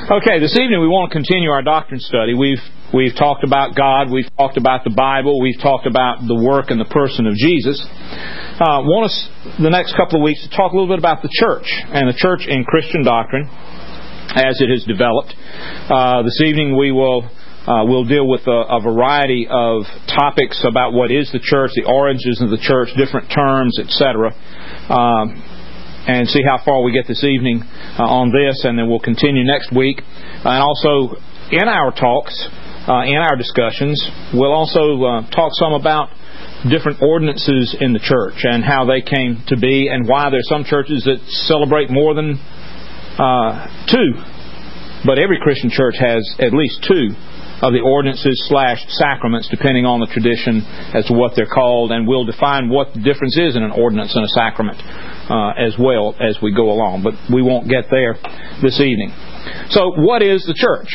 Okay, this evening we want to continue our doctrine study. We've talked about God, we've talked about the Bible, we've talked about the work and the person of Jesus. Want us the next couple of weeks to talk a little bit about the church and the church in Christian doctrine as it has developed. This evening we'll deal with a variety of topics about what is the church, the origins of the church, different terms, etc. And see how far we get this evening on this, and then we'll continue next week. And also, in our talks, in our discussions, we'll also talk some about different ordinances in the church and how they came to be, and why there's some churches that celebrate more than two. But every Christian church has at least two of the ordinances / sacraments, depending on the tradition as to what they're called, and we'll define what the difference is in an ordinance and a sacrament as well as we go along. But we won't get there this evening. So, what is the church?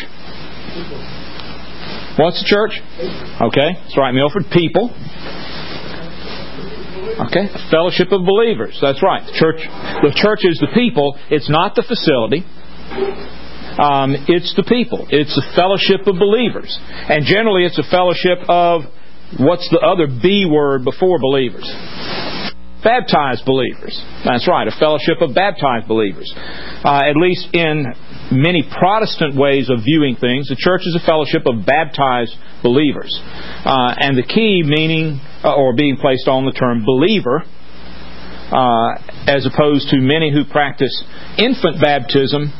What's the church? Okay, that's right, Milford. People. Okay, a fellowship of believers. That's right. The church is the people. It's not the facility. It's the people. It's a fellowship of believers. And generally it's a fellowship of, what's the other B word before believers? Baptized believers. That's right, a fellowship of baptized believers. At least in many Protestant ways of viewing things, the church is a fellowship of baptized believers. And the key meaning, or being placed on the term believer, as opposed to many who practice infant baptism,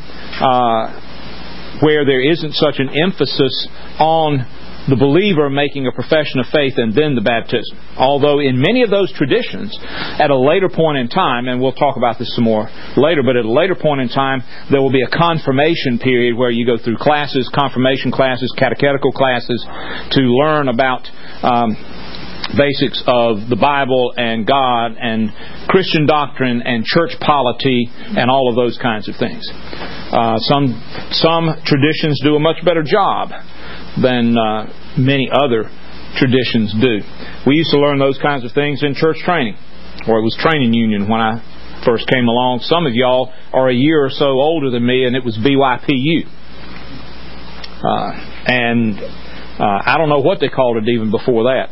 where there isn't such an emphasis on the believer making a profession of faith and then the baptism. Although in many of those traditions, at a later point in time, and we'll talk about this some more later, but at a later point in time, there will be a confirmation period where you go through classes, confirmation classes, catechetical classes, to learn about basics of the Bible and God and Christian doctrine and church polity and all of those kinds of things. Some traditions do a much better job than many other traditions do. We used to learn those kinds of things in church training, or it was training union when I first came along. Some of y'all are a year or so older than me, and it was BYPU. I don't know what they called it even before that.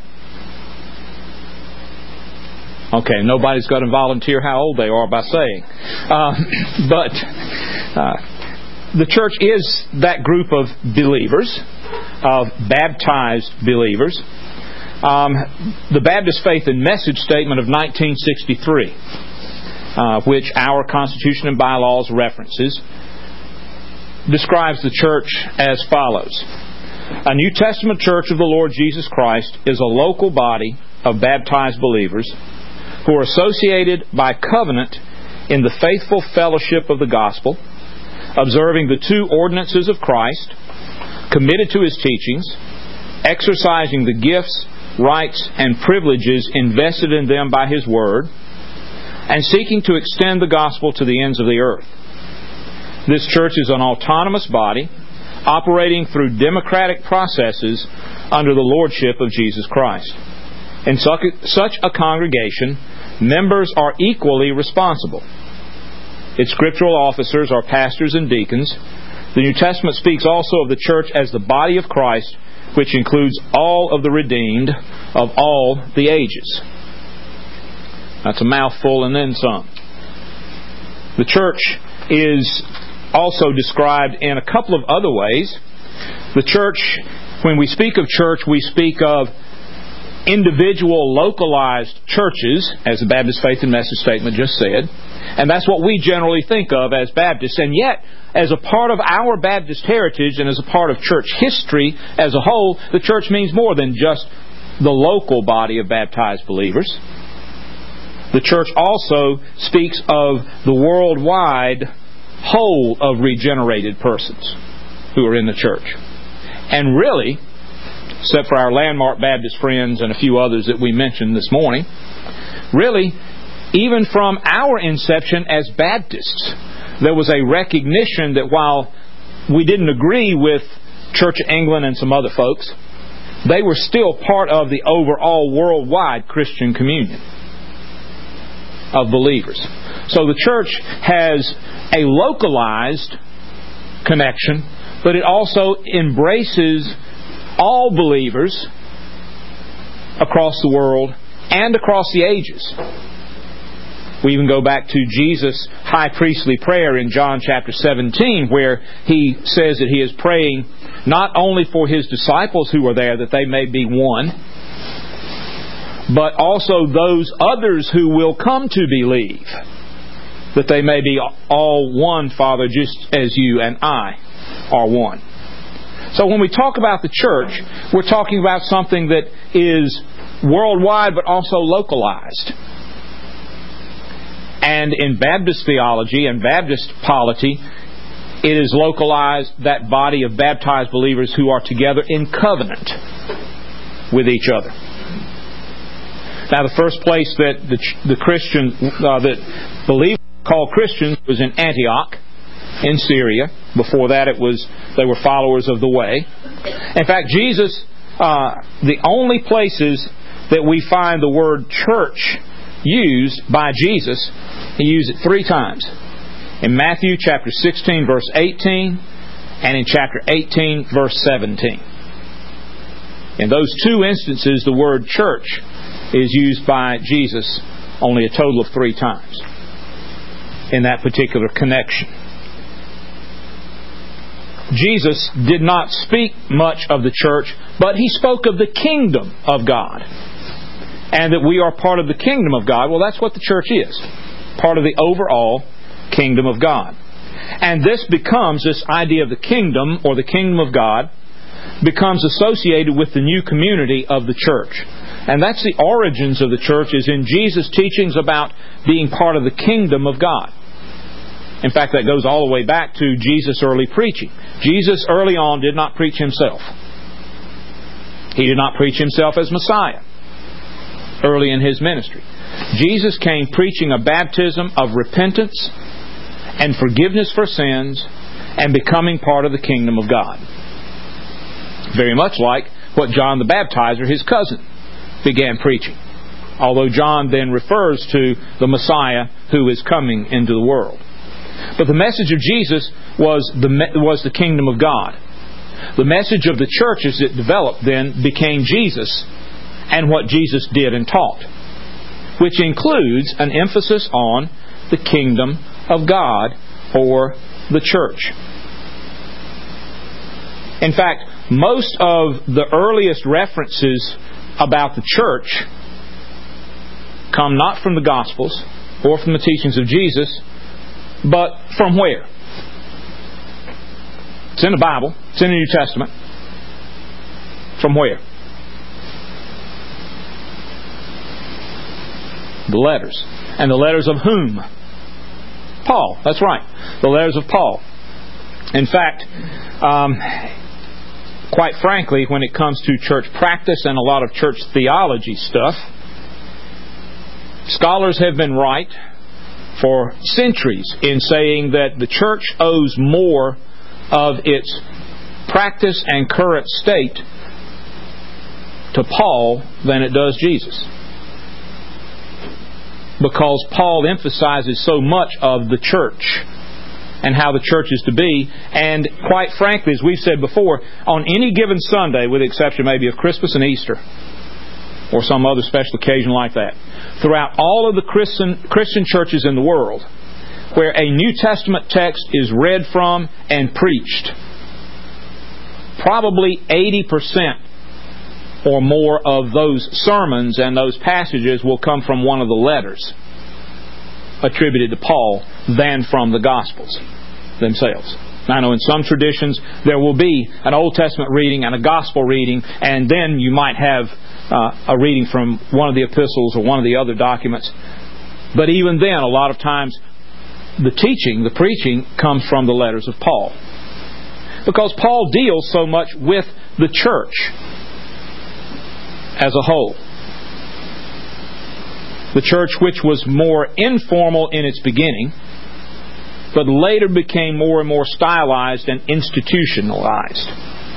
Okay, nobody's got to volunteer how old they are by saying. But the church is that group of believers, of baptized believers. The Baptist Faith and Message Statement of 1963, which our Constitution and Bylaws references, describes the church as follows. A New Testament church of the Lord Jesus Christ is a local body of baptized believers who are associated by covenant in the faithful fellowship of the gospel, observing the two ordinances of Christ, committed to His teachings, exercising the gifts, rights, and privileges invested in them by His Word, and seeking to extend the gospel to the ends of the earth. This church is an autonomous body, operating through democratic processes under the lordship of Jesus Christ. In such a congregation, members are equally responsible. Its scriptural officers are pastors and deacons. The New Testament speaks also of the church as the body of Christ, which includes all of the redeemed of all the ages. That's a mouthful and then some. The church is also described in a couple of other ways. The church, when we speak of church, we speak of individual localized churches, as the Baptist Faith and Message Statement just said, and that's what we generally think of as Baptists. And yet, as a part of our Baptist heritage and as a part of church history as a whole, the church means more than just the local body of baptized believers. The church also speaks of the worldwide whole of regenerated persons who are in the church. And really, except for our landmark Baptist friends and a few others that we mentioned this morning, really, even from our inception as Baptists, there was a recognition that while we didn't agree with Church of England and some other folks, they were still part of the overall worldwide Christian communion of believers. So the church has a localized connection, but it also embraces all believers across the world and across the ages. We even go back to Jesus' high priestly prayer in John chapter 17, where He says that He is praying not only for His disciples who are there, that they may be one, but also those others who will come to believe, that they may be all one, Father, just as You and I are one. So when we talk about the church, we're talking about something that is worldwide but also localized. And in Baptist theology and Baptist polity, it is localized, that body of baptized believers who are together in covenant with each other. Now, the first place that that believers called Christians was in Antioch, in Syria. Before that, they were followers of the way. In fact, Jesus, the only places that we find the word church used by Jesus, He used it 3 times. In Matthew chapter 16, verse 18, and in chapter 18, verse 17. In those 2 instances, the word church is used by Jesus only a total of 3 times in that particular connection. Jesus did not speak much of the church, but He spoke of the kingdom of God. And that we are part of the kingdom of God. Well, that's what the church is. Part of the overall kingdom of God. And this idea of the kingdom, or the kingdom of God, becomes associated with the new community of the church. And that's the origins of the church, is in Jesus' teachings about being part of the kingdom of God. In fact, that goes all the way back to Jesus' early preaching. Jesus early on did not preach Himself. He did not preach Himself as Messiah early in His ministry. Jesus came preaching a baptism of repentance and forgiveness for sins and becoming part of the kingdom of God. Very much like what John the Baptizer, his cousin, began preaching. Although John then refers to the Messiah who is coming into the world. But the message of Jesus was the kingdom of God. The message of the church as it developed then became Jesus and what Jesus did and taught, which includes an emphasis on the kingdom of God, or the church. In fact, most of the earliest references about the church come not from the Gospels or from the teachings of Jesus, but from where? It's in the Bible. It's in the New Testament. From where? The letters. And the letters of whom? Paul. That's right. The letters of Paul. In fact, quite frankly, when it comes to church practice and a lot of church theology stuff, scholars have been right for centuries in saying that the church owes more of its practice and current state to Paul than it does Jesus. Because Paul emphasizes so much of the church and how the church is to be. And quite frankly, as we've said before, on any given Sunday, with the exception maybe of Christmas and Easter, or some other special occasion like that, throughout all of the Christian churches in the world, where a New Testament text is read from and preached, probably 80% or more of those sermons and those passages will come from one of the letters attributed to Paul than from the Gospels themselves. Now, I know in some traditions there will be an Old Testament reading and a Gospel reading, and then you might have a reading from one of the epistles or one of the other documents. But even then, a lot of times, the teaching, the preaching, comes from the letters of Paul. Because Paul deals so much with the church as a whole. The church, which was more informal in its beginning, but later became more and more stylized and institutionalized.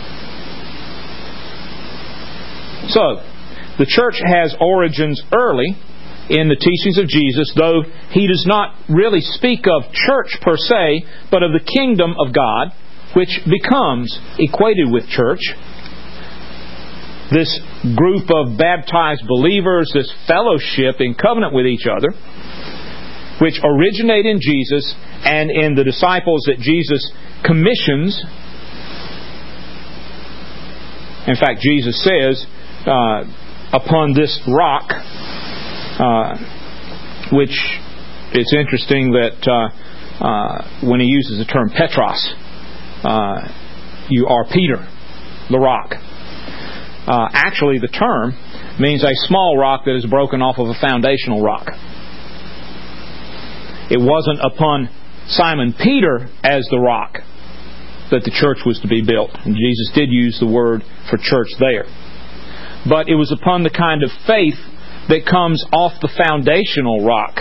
So, the church has origins early in the teachings of Jesus, though He does not really speak of church per se, but of the kingdom of God, which becomes equated with church. This group of baptized believers, this fellowship in covenant with each other, which originate in Jesus and in the disciples that Jesus commissions. In fact, Jesus says, upon this rock, which it's interesting that when he uses the term Petros, you are Peter, the rock. Actually, the term means a small rock that is broken off of a foundational rock. It wasn't upon Simon Peter as the rock that the church was to be built. And Jesus did use the word for church there. But it was upon the kind of faith that comes off the foundational rock.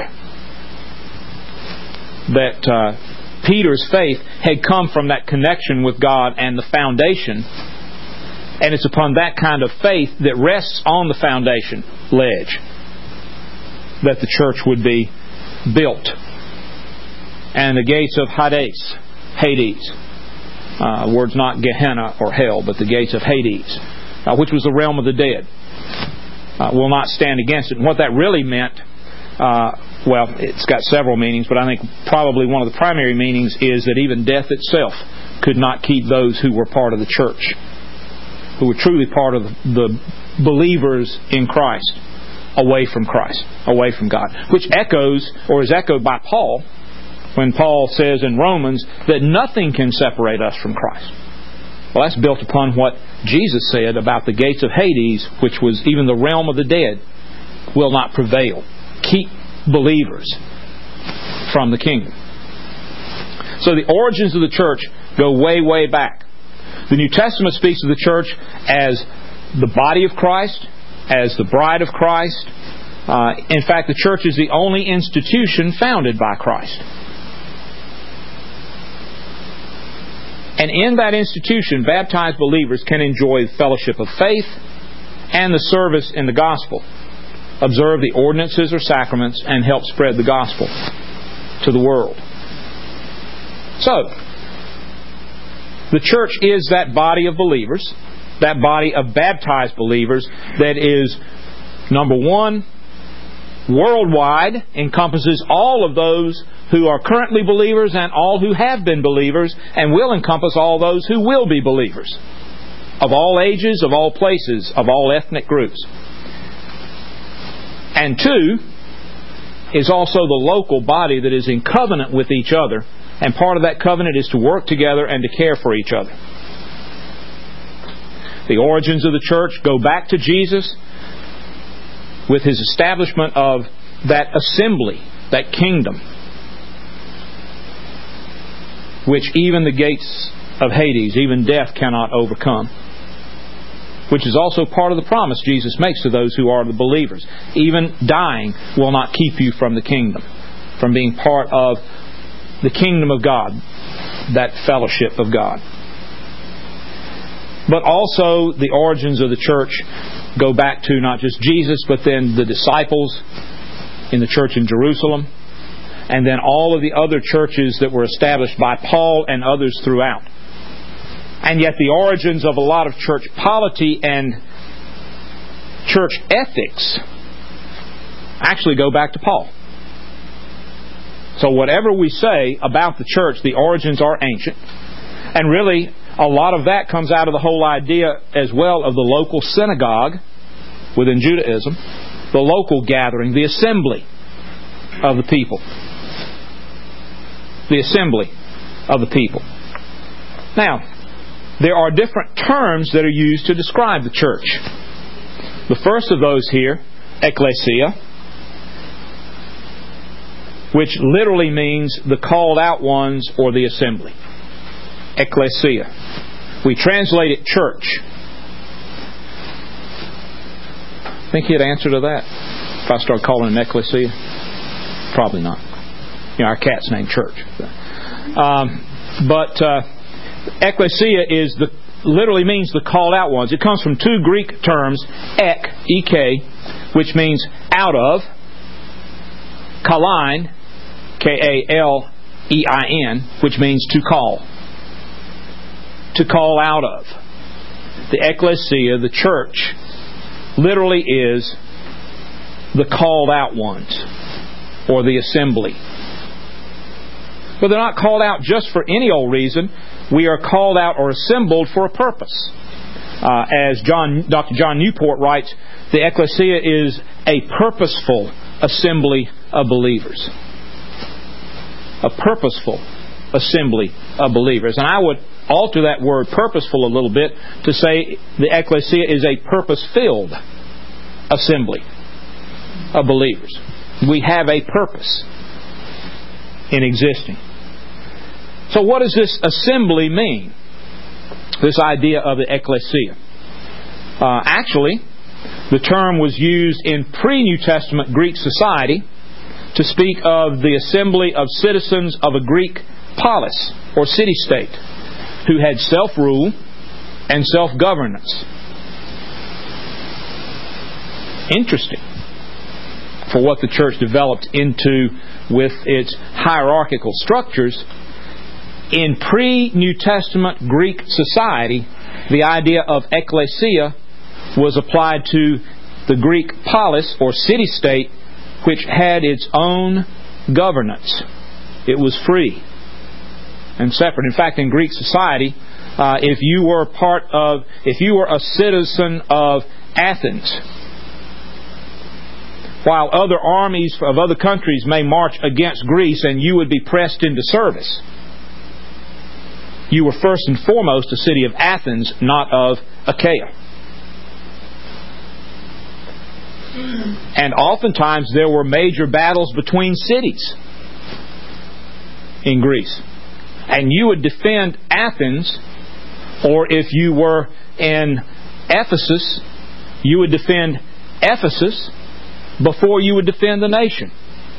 That Peter's faith had come from that connection with God and the foundation. And it's upon that kind of faith that rests on the foundation ledge that the church would be built. And the gates of Hades, the word's not Gehenna or hell, but the gates of Hades, which was the realm of the dead, will not stand against it. And what that really meant, well, it's got several meanings, but I think probably one of the primary meanings is that even death itself could not keep those who were part of the church, who were truly part of the believers in Christ, away from Christ, away from God. Which echoes, or is echoed by Paul, when Paul says in Romans that nothing can separate us from Christ. Well, that's built upon what Jesus said about the gates of Hades, which was even the realm of the dead, will not prevail. Keep believers from the kingdom. So the origins of the church go way, way back. The New Testament speaks of the church as the body of Christ, as the bride of Christ. In fact, the church is the only institution founded by Christ. And in that institution, baptized believers can enjoy the fellowship of faith and the service in the gospel, observe the ordinances or sacraments, and help spread the gospel to the world. So, the church is that body of believers, that body of baptized believers that is, number one, worldwide, encompasses all of those who are currently believers and all who have been believers, and will encompass all those who will be believers, of all ages, of all places, of all ethnic groups. And two, is also the local body that is in covenant with each other, and part of that covenant is to work together and to care for each other. The origins of the church go back to Jesus with His establishment of that assembly, that kingdom, which even the gates of Hades, even death cannot overcome. Which is also part of the promise Jesus makes to those who are the believers. Even dying will not keep you from the kingdom, from being part of the kingdom of God, that fellowship of God. But also the origins of the church go back to not just Jesus, but then the disciples in the church in Jerusalem, and then all of the other churches that were established by Paul and others throughout. And yet the origins of a lot of church polity and church ethics actually go back to Paul. So whatever we say about the church, the origins are ancient. And really, a lot of that comes out of the whole idea as well of the local synagogue within Judaism, the local gathering, the assembly of the people. The assembly of the people. Now, there are different terms that are used to describe the church. The first of those here, ecclesia, which literally means the called out ones or the assembly. Ecclesia. We translate it church. Think he'd answer to that if I start calling it ecclesia? Probably not. You know, our cat's named Church. Ecclesia literally means the called out ones. It comes from two Greek terms, ek, which means out of, kalein, Kalein, which means to call. to call out of. The ecclesia, the church, literally is the called out ones, or the assembly. But they're not called out just for any old reason. We are called out or assembled for a purpose. As Dr. John Newport writes, the ecclesia is a purposeful assembly of believers. A purposeful assembly of believers. And I would alter that word purposeful a little bit to say the ecclesia is a purpose-filled assembly of believers. We have a purpose in existing. So what does this assembly mean? This idea of the ecclesia. Actually, the term was used in pre-New Testament Greek society to speak of the assembly of citizens of a Greek polis, or city-state, who had self-rule and self-governance. Interesting for what the church developed into with its hierarchical structures. In pre-New Testament Greek society, the idea of ecclesia was applied to the Greek polis, or city-state, which had its own governance. It was free and separate. In fact, in Greek society, if you were a citizen of Athens, while other armies of other countries may march against Greece and you would be pressed into service, you were first and foremost a city of Athens, not of Achaia. And oftentimes there were major battles between cities in Greece. And you would defend Athens, or if you were in Ephesus, you would defend Ephesus before you would defend the nation.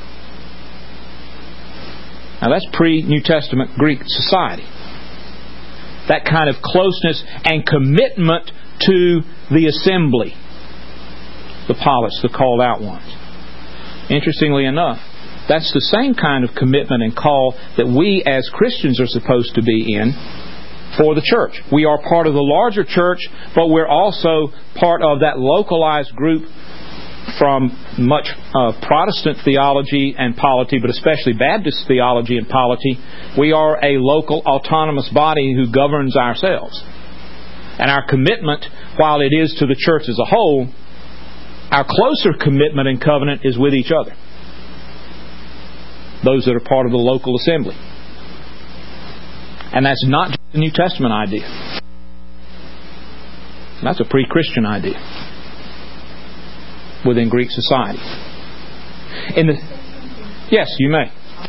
Now that's pre-New Testament Greek society. That kind of closeness and commitment to the assembly. The polis, the called out ones. Interestingly enough, that's the same kind of commitment and call that we as Christians are supposed to be in for the church. We are part of the larger church, but we're also part of that localized group from much Protestant theology and polity, but especially Baptist theology and polity. We are a local autonomous body who governs ourselves. And our commitment, while it is to the church as a whole, our closer commitment and covenant is with each other. Those that are part of the local assembly. And that's not just a New Testament idea. That's a pre-Christian idea within Greek society. Yes, you may.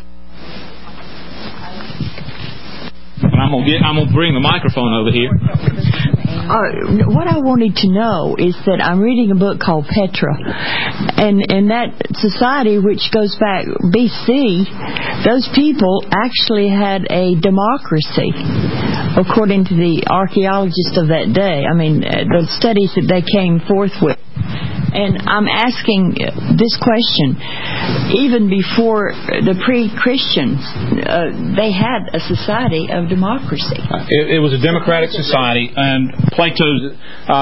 I'm going to bring the microphone over here. What I wanted to know is that I'm reading a book called Petra, and in that society, which goes back BC, those people actually had a democracy, according to the archaeologists of that day. I mean, the studies that they came forth with. And I'm asking this question. Even before the pre-Christians, they had a society of democracy. It was a democratic society, and Plato's.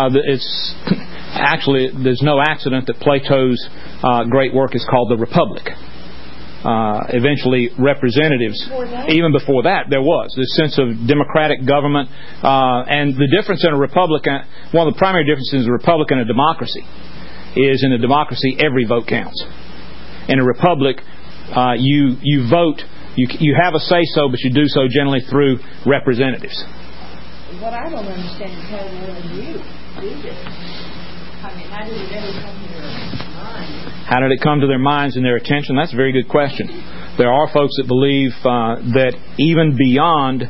There's no accident that Plato's great work is called The Republic. Eventually, representatives. Even before that, there was this sense of democratic government, and the difference in a republic. One of the primary differences in a republic and a democracy is in a democracy every vote counts. In a republic, you vote, you have a say-so, but you do so generally through representatives. What I don't understand is how you do this. I mean, how did it ever come to their minds? How did it come to their minds and their attention? That's a very good question. There are folks that believe that even beyond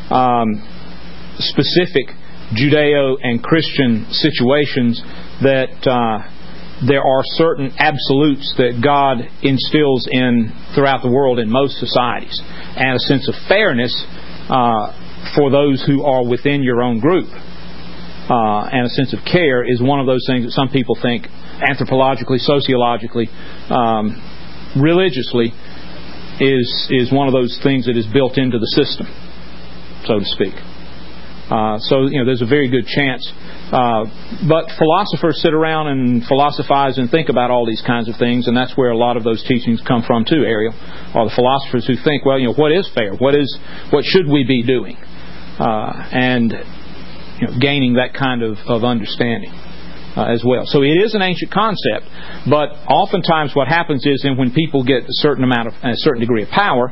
specific Judeo and Christian situations, that there are certain absolutes that God instills in throughout the world in most societies, and a sense of fairness for those who are within your own group, and a sense of care is one of those things that some people think anthropologically, sociologically, religiously is one of those things that is built into the system, so to speak. So there's a very good chance. But philosophers sit around and philosophize and think about all these kinds of things, and that's where a lot of those teachings come from too, Ariel. Are the philosophers who think, well, what is fair? What should we be doing? And gaining that kind of understanding as well. So it is an ancient concept, but oftentimes what happens is, when people get a certain degree of power,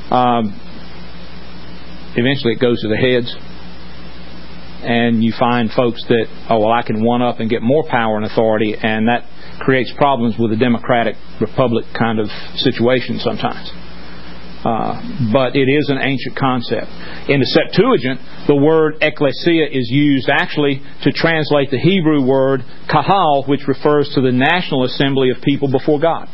eventually it goes to their heads. And you find folks that, I can one up and get more power and authority, and that creates problems with a democratic republic kind of situation sometimes. But it is an ancient concept. In the Septuagint, the word ecclesia is used actually to translate the Hebrew word kahal, which refers to the national assembly of people before God.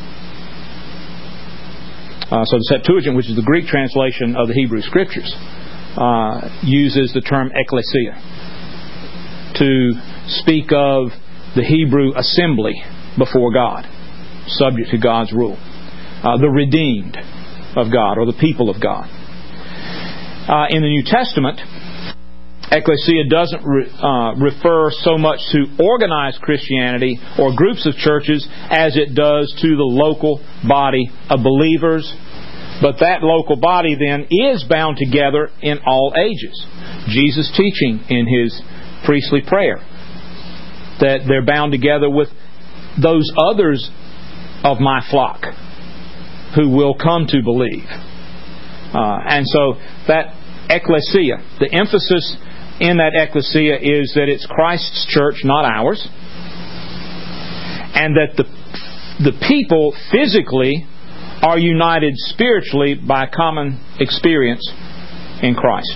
So the Septuagint, which is the Greek translation of the Hebrew Scriptures, uses the term ecclesia to speak of the Hebrew assembly before God, subject to God's rule. The redeemed of God, or the people of God. In the New Testament, ecclesia doesn't refer so much to organized Christianity or groups of churches as it does to the local body of believers. But that local body then is bound together in all ages. Jesus teaching in His priestly prayer that they're bound together with those others of my flock who will come to believe. And so that ecclesia, the emphasis in that ecclesia is that it's Christ's church, not ours. And that the people physically are united spiritually by common experience in Christ.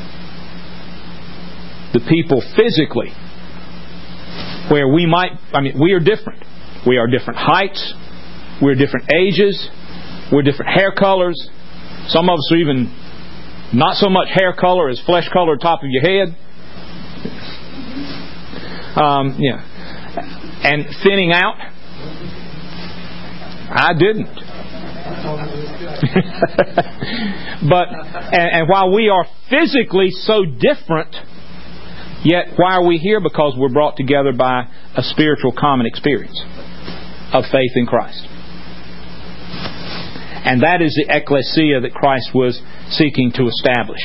The people physically, where we are different. We are different heights, we're different ages, we're different hair colors. Some of us are even not so much hair color as flesh color top of your head. And thinning out. I didn't. and while we are physically so different, yet why are we here? Because we're brought together by a spiritual common experience of faith in Christ. And that is the ecclesia that Christ was seeking to establish.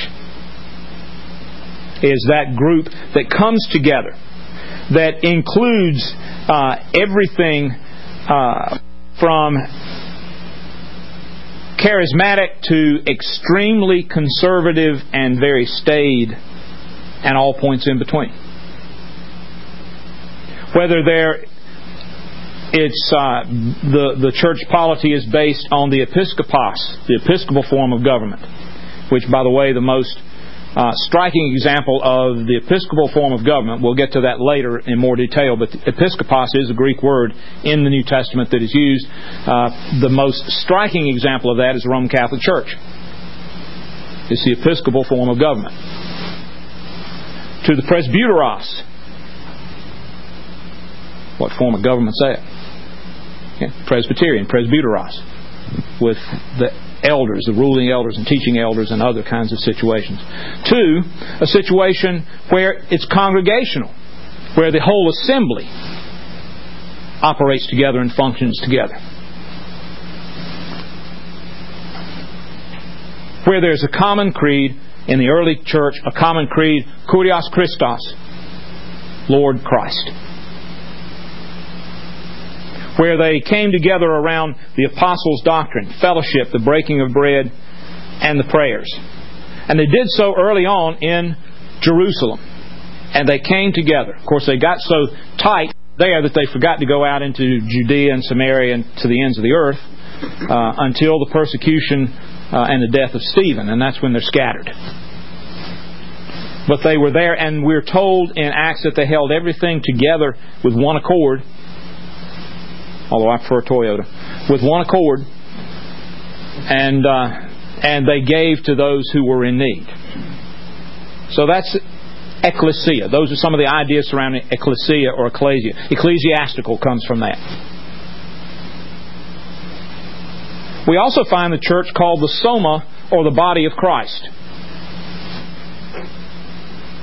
Is that group that comes together, that includes everything from charismatic to extremely conservative and very staid, and all points in between. Whether the church polity is based on the episkopos, the episcopal form of government, which, by the way, the most striking example of the episcopal form of government, we'll get to that later in more detail, but episkopos is a Greek word in the New Testament that is used. The most striking example of that is the Roman Catholic Church. It's the episcopal form of government. To the presbyteros. What form of government's that? Presbyterian, presbyteros. With the elders, the ruling elders and teaching elders and other kinds of situations. 2, a situation where it's congregational, where the whole assembly operates together and functions together. Where there's a common creed in the early church, a common creed, Kurios Christos, Lord Christ. Where they came together around the apostles' doctrine, fellowship, the breaking of bread, and the prayers. And they did so early on in Jerusalem. And they came together. Of course, they got so tight there that they forgot to go out into Judea and Samaria and to the ends of the earth until the persecution and the death of Stephen. And that's when they're scattered. But they were there, and we're told in Acts that they held everything together with one accord. Although I prefer Toyota, with one accord, and they gave to those who were in need. So that's ecclesia. Those are some of the ideas surrounding ecclesia or ecclesia. Ecclesiastical comes from that. We also find the church called the soma, or the body of Christ.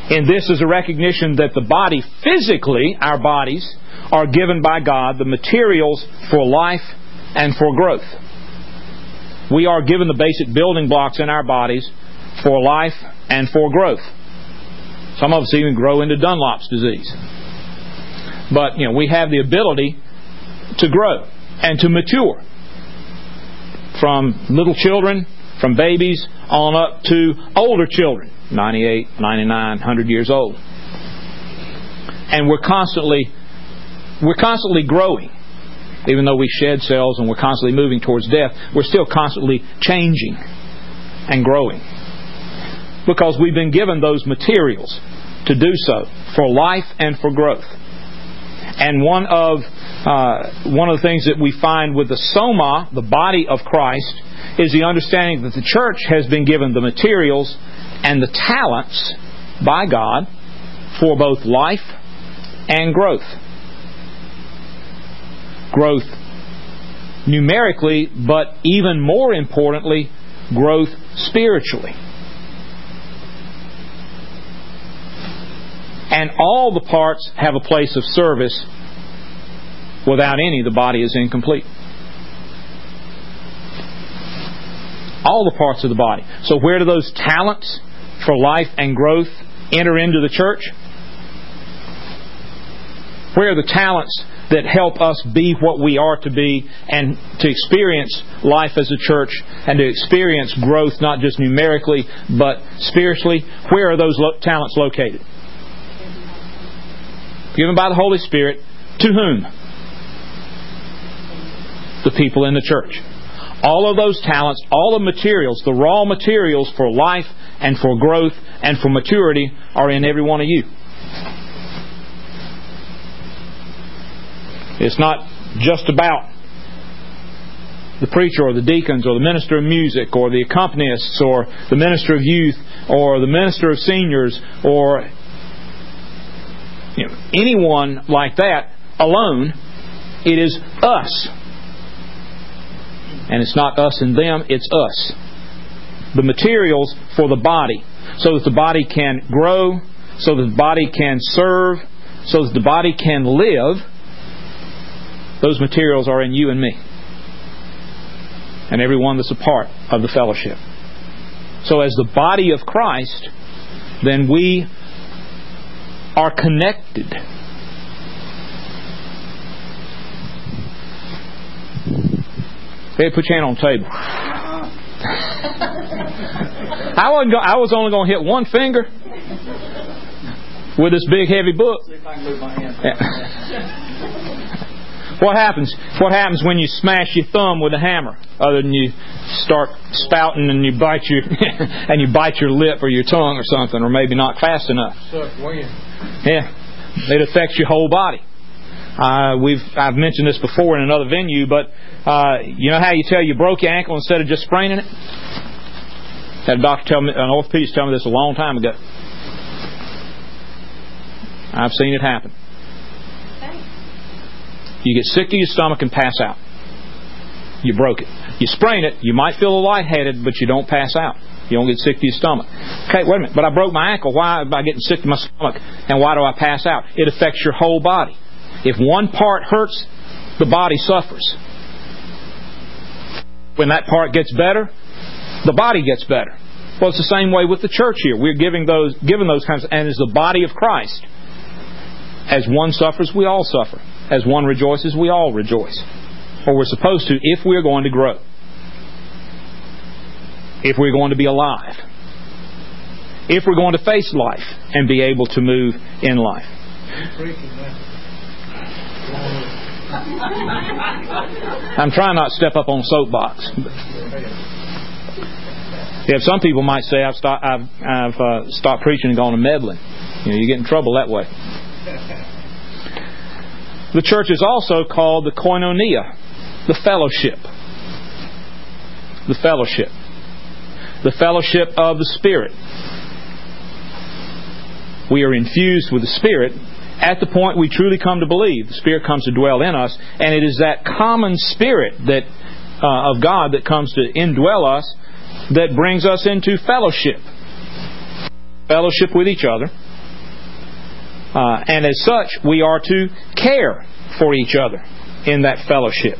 And this is a recognition that the body, physically, our bodies, are given by God the materials for life and for growth. We are given the basic building blocks in our bodies for life and for growth. Some of us even grow into Dunlop's disease. But, we have the ability to grow and to mature. From little children, from babies, on up to older children, 98, 99, 100 years old. And we're constantly growing. Even though we shed cells and we're constantly moving towards death, we're still constantly changing and growing. Because we've been given those materials to do so for life and for growth. And one of the things that we find with the soma, the body of Christ, is the understanding that the church has been given the materials and the talents by God for both life and growth. Growth numerically, but even more importantly, growth spiritually. And all the parts have a place of service. Without any, the body is incomplete. All the parts of the body. So where do those talents for life and growth enter into the church? Where are the talents that help us be what we are to be and to experience life as a church and to experience growth not just numerically but spiritually? Where are those talents located? Given by the Holy Spirit. To whom? The people in the church. All of those talents, all the materials, the raw materials for life and for growth and for maturity are in every one of you. It's not just about the preacher or the deacons or the minister of music or the accompanists or the minister of youth or the minister of seniors or anyone like that alone. It is us. And it's not us and them, it's us. The materials for the body, so that the body can grow, so that the body can serve, so that the body can live. Those materials are in you and me. And everyone that's a part of the fellowship. So as the body of Christ, then we are connected. Hey, put your hand on the table. I was only going to hit one finger with this big heavy book. See if I can move my hand. What happens when you smash your thumb with a hammer? Other than you start spouting and you bite your and you bite your lip or your tongue or something, or maybe not fast enough. Yeah, it affects your whole body. I've mentioned this before in another venue, but you know how you tell you broke your ankle instead of just spraining it? Had a doctor tell me, an orthopedist tell me this a long time ago. I've seen it happen. You get sick to your stomach and pass out. You broke it. You sprain it, you might feel lightheaded, but you don't pass out. You don't get sick to your stomach. Okay, wait a minute, but I broke my ankle. Why am I getting sick to my stomach? And why do I pass out? It affects your whole body. If one part hurts, the body suffers. When that part gets better, the body gets better. Well, it's the same way with the church here. We're given those kinds of, and as the body of Christ, as one suffers, we all suffer. As one rejoices, we all rejoice. Or we're supposed to, if we're going to grow. If we're going to be alive. If we're going to face life and be able to move in life. I'm trying not to step up on a soapbox. Yeah, some people might say I've stopped preaching and gone to meddling. You get in trouble that way. The church is also called the koinonia, the fellowship. The fellowship. The fellowship of the Spirit. We are infused with the Spirit at the point we truly come to believe. The Spirit comes to dwell in us, and it is that common Spirit that of God that comes to indwell us that brings us into fellowship. Fellowship with each other, And as such, we are to care for each other in that fellowship.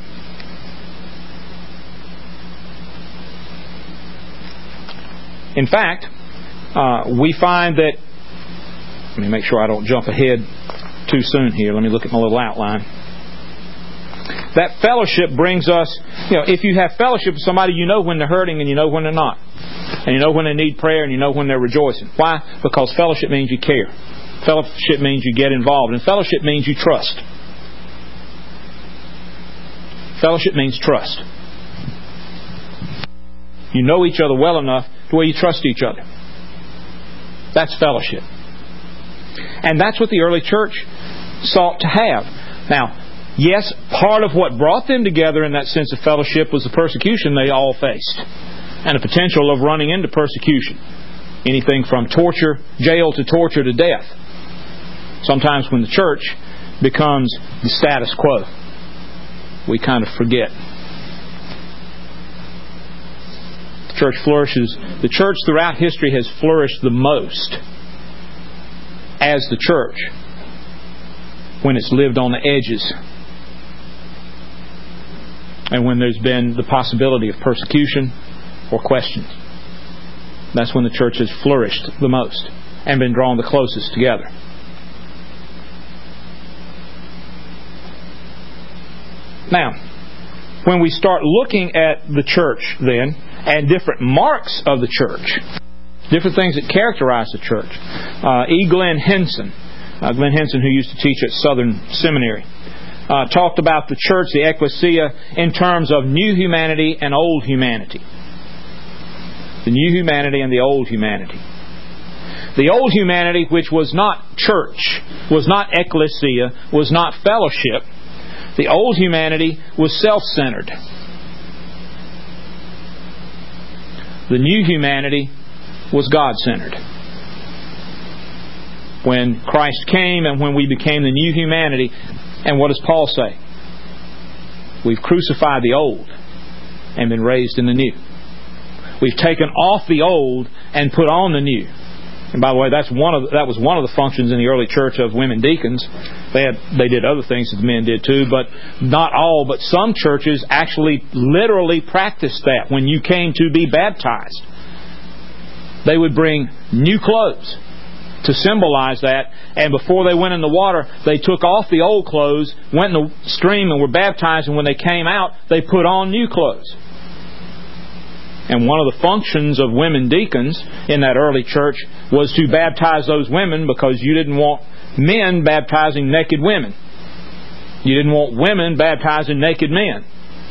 In fact, we find that... Let me make sure I don't jump ahead too soon here. Let me look at my little outline. That fellowship brings us... if you have fellowship with somebody, you know when they're hurting and you know when they're not. And you know when they need prayer and you know when they're rejoicing. Why? Because fellowship means you care. Fellowship means you get involved. And fellowship means you trust. Fellowship means trust. You know each other well enough to where you trust each other. That's fellowship. And that's what the early church sought to have. Now, yes, part of what brought them together in that sense of fellowship was the persecution they all faced. And the potential of running into persecution. Anything from torture, jail to torture to death. Sometimes when the church becomes the status quo, we kind of forget. The church flourishes. The church throughout history has flourished the most as the church when it's lived on the edges and when there's been the possibility of persecution or questions. That's when the church has flourished the most and been drawn the closest together. Now, when we start looking at the church then, and different marks of the church, different things that characterize the church. E. Glenn Henson, who used to teach at Southern Seminary, talked about the church, the ecclesia, in terms of new humanity and old humanity. The new humanity and the old humanity. The old humanity, which was not church, was not ecclesia, was not fellowship. The old humanity was self-centered. The new humanity was God-centered. When Christ came and when we became the new humanity, and what does Paul say? We've crucified the old and been raised in the new. We've taken off the old and put on the new. And by the way, that was one of the functions in the early church of women deacons. They did other things that the men did too, but not all. But some churches actually literally practiced that. When you came to be baptized, they would bring new clothes to symbolize that. And before they went in the water, they took off the old clothes, went in the stream and were baptized. And when they came out, they put on new clothes. And one of the functions of women deacons in that early church was to baptize those women, because you didn't want men baptizing naked women. You didn't want women baptizing naked men.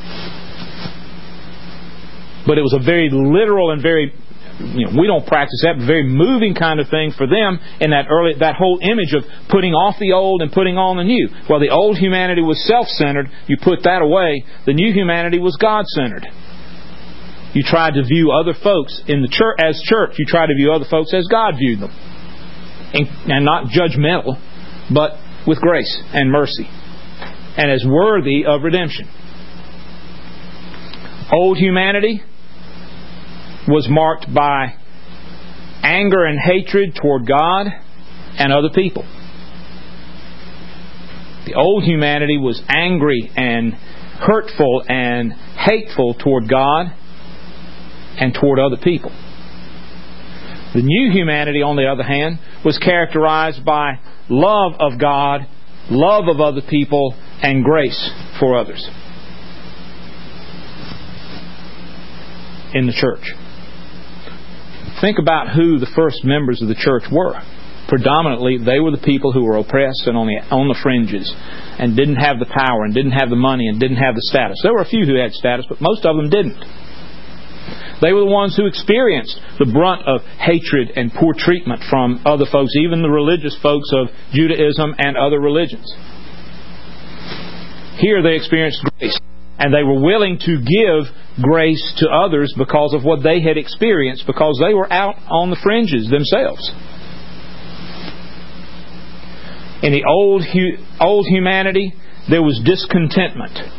But it was a very literal and very, we don't practice that, but very moving kind of thing for them in that whole image of putting off the old and putting on the new. Well, the old humanity was self-centered. You put that away. The new humanity was God-centered. You tried to view other folks in the church as church. You tried to view other folks as God viewed them. And not judgmental, but with grace and mercy. And as worthy of redemption. Old humanity was marked by anger and hatred toward God and other people. The old humanity was angry and hurtful and hateful toward God and toward other people. The new humanity, on the other hand, was characterized by love of God, love of other people, and grace for others in the church. Think about who the first members of the church were. Predominantly, they were the people who were oppressed and on the fringes and didn't have the power and didn't have the money and didn't have the status. There were a few who had status, but most of them didn't. They were the ones who experienced the brunt of hatred and poor treatment from other folks, even the religious folks of Judaism and other religions. Here they experienced grace, and they were willing to give grace to others because of what they had experienced, because they were out on the fringes themselves. In the old humanity, there was discontentment.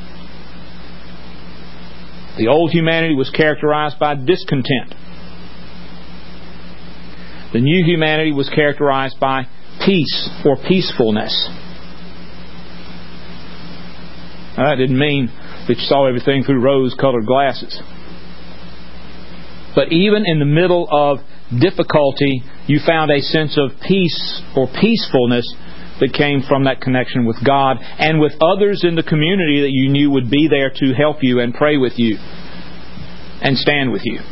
The old humanity was characterized by discontent. The new humanity was characterized by peace or peacefulness. Now, that didn't mean that you saw everything through rose-colored glasses. But even in the middle of difficulty, you found a sense of peace or peacefulness that came from that connection with God and with others in the community that you knew would be there to help you and pray with you and stand with you.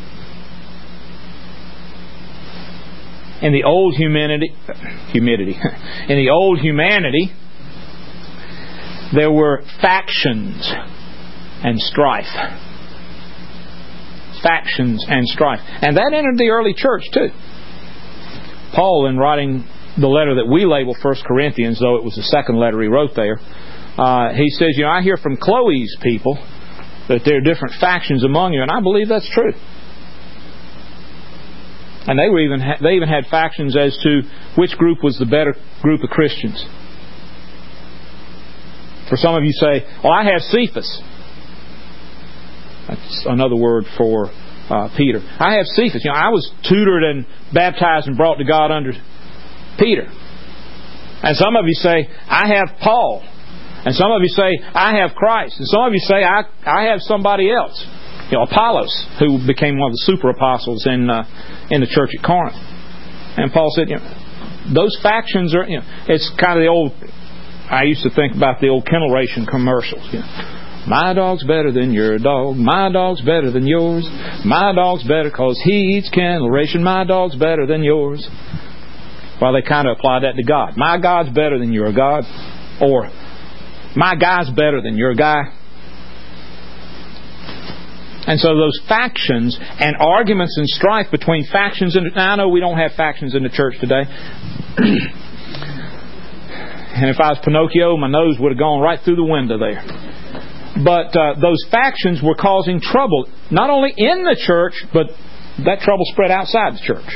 In the old humanity, there were factions and strife. Factions and strife. And that entered the early church too. Paul, in writing the letter that we label 1 Corinthians, though it was the second letter he wrote there, he says, I hear from Chloe's people that there are different factions among you, and I believe that's true. And they even had factions as to which group was the better group of Christians. For some of you say, I have Cephas. That's another word for Peter. I have Cephas. I was tutored and baptized and brought to God under Peter. And some of you say, I have Paul. And some of you say, I have Christ. And some of you say, I have somebody else. Apollos, who became one of the super apostles in the church at Corinth. And Paul said, those factions are, it's kind of the old, I used to think about the old kennel racing commercials. My dog's better than your dog. My dog's better than yours. My dog's better because he eats kennel ration. My dog's better than yours. Well, they kind of apply that to God. My God's better than your God. Or, my guy's better than your guy. And so those factions and arguments and strife between factions, and I know we don't have factions in the church today. And if I was Pinocchio, my nose would have gone right through the window there. But those factions were causing trouble, not only in the church, but that trouble spread outside the church.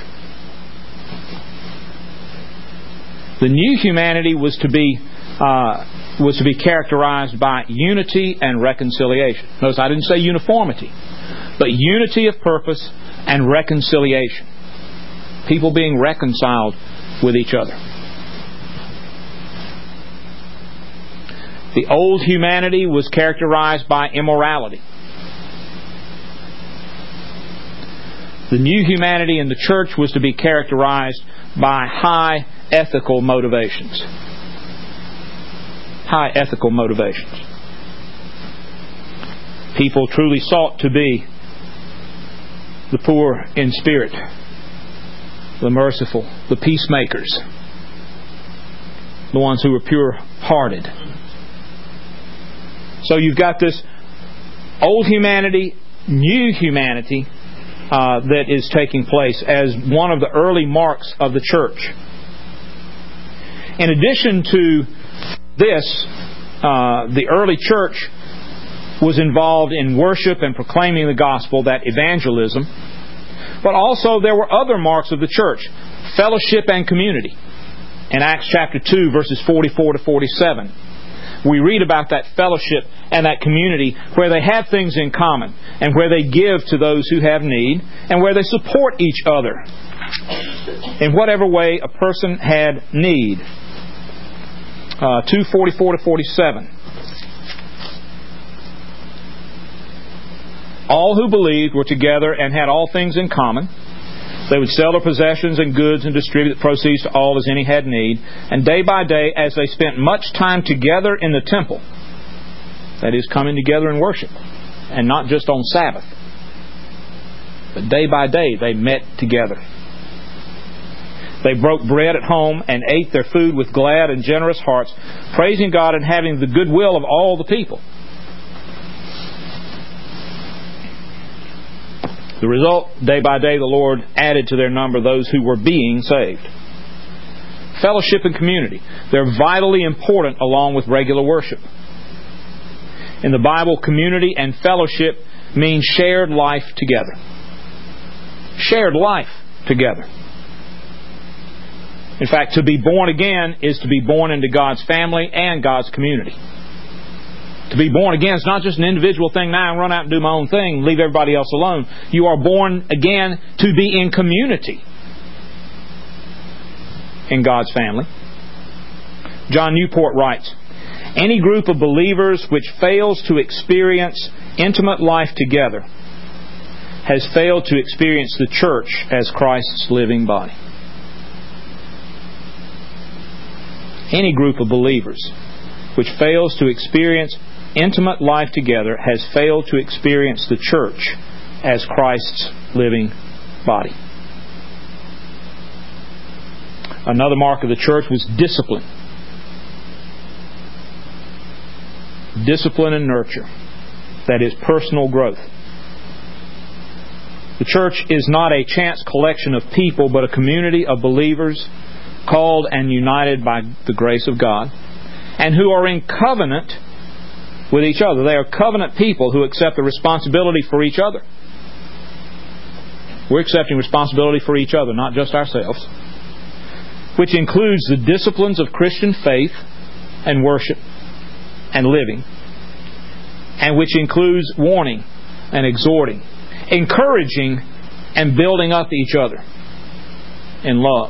The new humanity was to be characterized by unity and reconciliation. Notice I didn't say uniformity, but unity of purpose and reconciliation. People being reconciled with each other. The old humanity was characterized by immorality. The new humanity in the church was to be characterized by high ethical motivations. High ethical motivations. People truly sought to be the poor in spirit, the merciful, the peacemakers, the ones who were pure-hearted. So you've got this old humanity, new humanity that is taking place as one of the early marks of the church. In addition to this, the early church was involved in worship and proclaiming the gospel, that evangelism. But also there were other marks of the church, fellowship and community. In Acts chapter 2, verses 44 to 47, we read about that fellowship and that community where they have things in common and where they give to those who have need and where they support each other in whatever way a person had need. 2:44 to 47. All who believed were together and had all things in common. They would sell their possessions and goods and distribute the proceeds to all as any had need. And day by day, as they spent much time together in the temple, that is, coming together in worship, and not just on Sabbath, but day by day they met together. They broke bread at home and ate their food with glad and generous hearts, praising God and having the goodwill of all the people. The result, day by day, the Lord added to their number those who were being saved. Fellowship and community. They're vitally important along with regular worship. In the Bible, community and fellowship mean shared life together. Shared life together. In fact, to be born again is to be born into God's family and God's community. To be born again is not just an individual thing. Now I run out and do my own thing and leave everybody else alone. You are born again to be in community. in God's family. John Newport writes, "Any group of believers which fails to experience intimate life together has failed to experience the church as Christ's living body." Any group of believers which fails to experience intimate life together has failed to experience the church as Christ's living body. Another mark of the church was discipline. Discipline and nurture. That is personal growth. The church is not a chance collection of people, but a community of believers called and united by the grace of God, and who are in covenant with each other. They are covenant people who accept the responsibility for each other. We're accepting responsibility for each other, not just ourselves, which includes the disciplines of Christian faith and worship and living, and which includes warning and exhorting, encouraging and building up each other in love.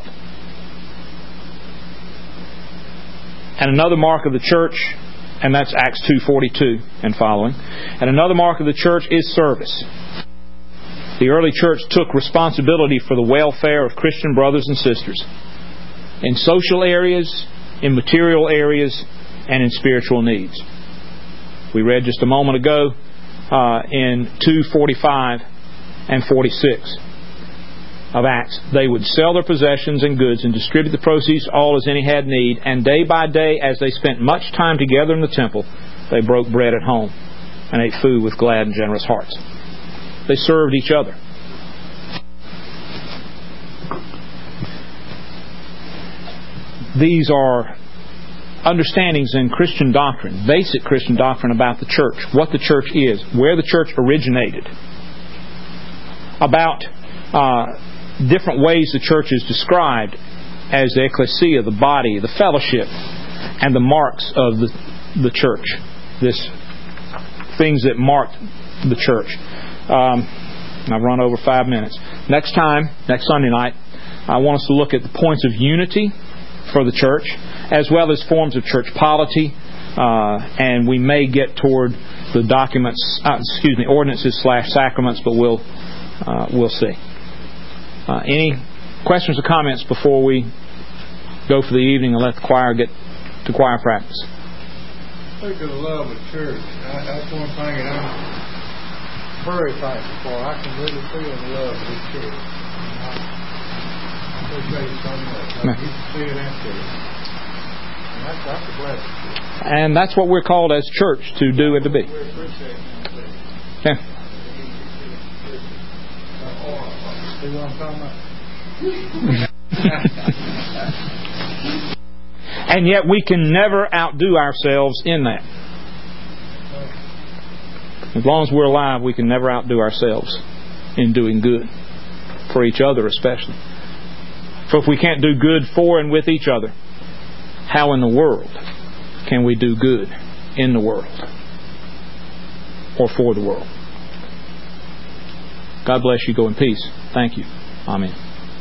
And another mark of the church, and that's Acts 2:42 and following, and another mark of the church is service. The early church took responsibility for the welfare of Christian brothers and sisters in social areas, in material areas, and in spiritual needs. We read just a moment ago in 2:45 and 46 of Acts, they would sell their possessions and goods and distribute the proceeds to all as any had need, and day by day, as they spent much time together in the temple, they broke bread at home and ate food with glad and generous hearts. They served each other. These are understandings in Christian doctrine, basic Christian doctrine about the church, what the church is, where the church originated, about different ways the church is described as the ecclesia, the body, the fellowship, and the marks of the church. Things that marked the church. I've run over 5 minutes. Next Sunday night, I want us to look at the points of unity for the church, as well as forms of church polity, and we may get toward the ordinances/sacraments, but we'll see. Any questions or comments before we go for the evening and let the choir get to choir practice? Speak of the love of church. That's one thing that I'm very thankful for. I can really feel the love of this church. I appreciate it so much. You can see it and feel it. And that's a blessing. And that's what we're called as church to do and to be. We appreciate it. Yeah. See what I'm talking about? And yet we can never outdo ourselves in that. As long as we're alive, we can never outdo ourselves in doing good. For each other especially. For if we can't do good for and with each other, how in the world can we do good in the world or for the world? God bless you. Go in peace. Thank you. Amen.